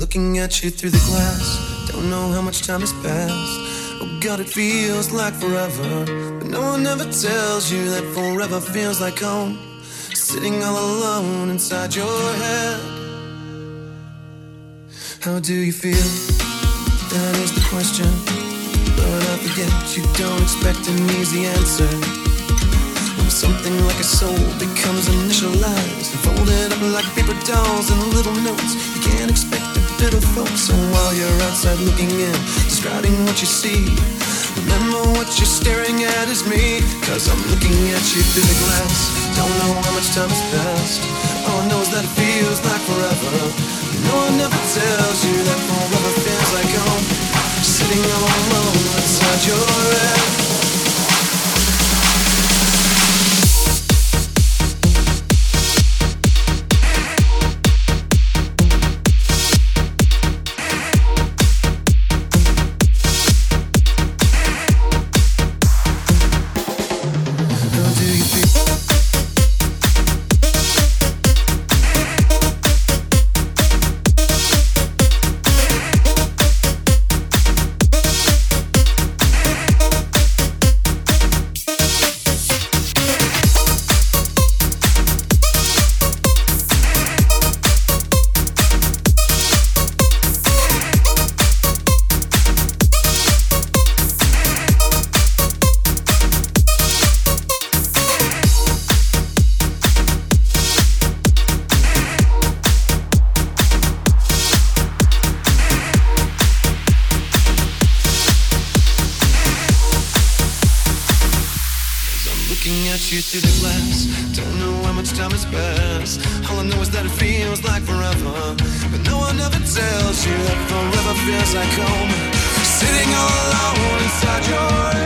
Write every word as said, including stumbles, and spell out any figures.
Looking at you through the glass, don't know how much time has passed. Oh God, it feels like forever, but no one ever tells you that forever feels like home. Sitting all alone inside your head. How do you feel? That is the question. But I forget you don't expect an easy answer. When something like a soul becomes initialized and folded up like paper dolls and little notes, you can't expect a bit of folks. So while you're outside looking in, describing what you see, remember what you're staring at is me. Cause I'm looking at you through the glass. Don't know how much time has passed. All I know is that it feels like forever. No one ever tells you that forever feels like home. Sitting all alone inside your head. Looking at you through the glass, don't know how much time has passed. All I know is that it feels like forever, but no one ever tells you that forever feels like home. Sitting all alone inside your